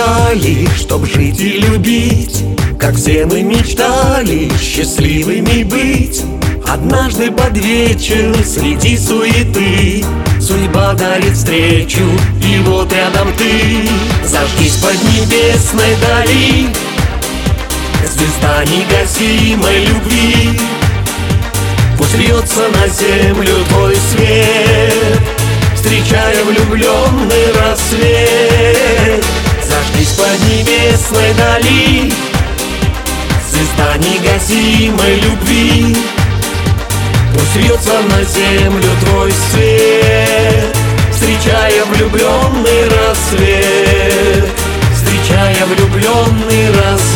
мечтали, чтоб жить и любить, как все мы мечтали счастливыми быть. Однажды под вечер среди суеты судьба дарит встречу, и вот рядом ты. Зажгись под небесной дали, звезда негасимой любви. Пусть льется на землю твой свет, встречая влюбленный рассвет. Зажгись под небесной дали, звезда негасимой любви. Пусть льется на землю твой свет, встречая влюбленный рассвет, встречая влюбленный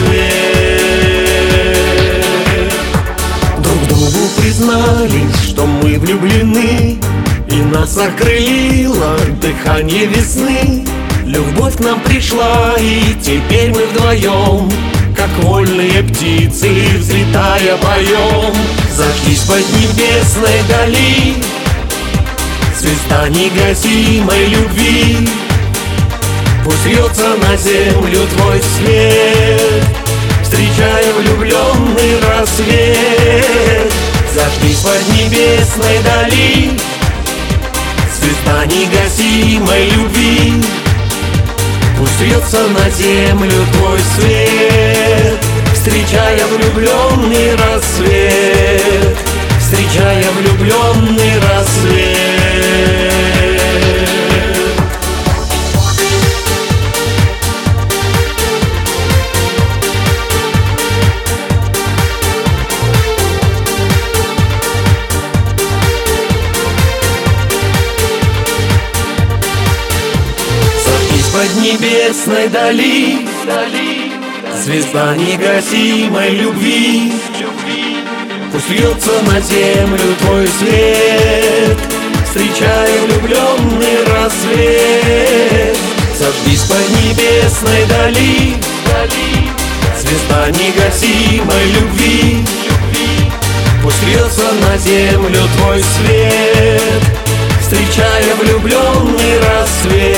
рассвет. Друг другу признались, что мы влюблены, и нас окрылило дыхание весны. Любовь к нам пришла, и теперь мы вдвоем, как вольные птицы, взлетая поем. Зажгись под небесной дали, звезда негасимой любви. Пусть льется на землю твой свет, встречая влюбленный рассвет. Зажгись под небесной дали, звезда негасимой любви. Пусть льется на землю твой свет, встречая влюбленный рассвет, встречая влюбленный рассвет. Под небесной дали, звезда негасимой любви. Пусть льется на землю твой свет, встречая влюбленный рассвет. Зажгись под небесной дали, звезда негасимой любви. Пусть льется на землю твой свет, встречая влюбленный рассвет,